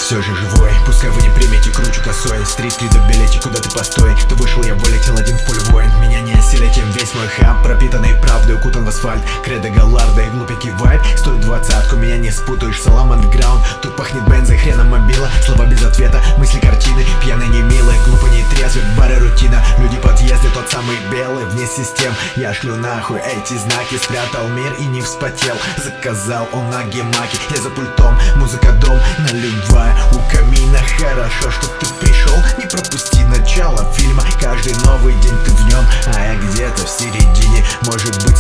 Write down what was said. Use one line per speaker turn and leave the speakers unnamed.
все же живой. Пускай вы не примете, кручу косой. Стрит-3 до билете, куда ты постой. Ты вышел, я вылетел один в поле воин. Меня не осилить, им весь мой хаб пропитанный правдой, укутан в асфальт. Кредо Галларда и глупенький вайб. Стоит 20-ку, меня не спутаешь. Салам андеграунд, тут пахнет бензой, хреном мобила. Слова без ответа, мысли картины. Пьяные не милые, глупо не трезвый, бары рутина. Люди подъезды, тот самый белый, вне систем. Я шлю нахуй эти знаки. Спрятал мир и не вспотел. Заказал он на гемаке, я за пультом. Музыка дом, наливая у камина. Хорошо, что ты пришел, не пропусти начало фильма. Каждый новый день ты в нем, а я где-то в середине. Может быть